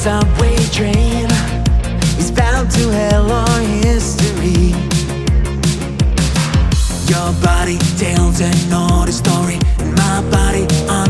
subway train is bound to hell or history. Your body tells another story, and my body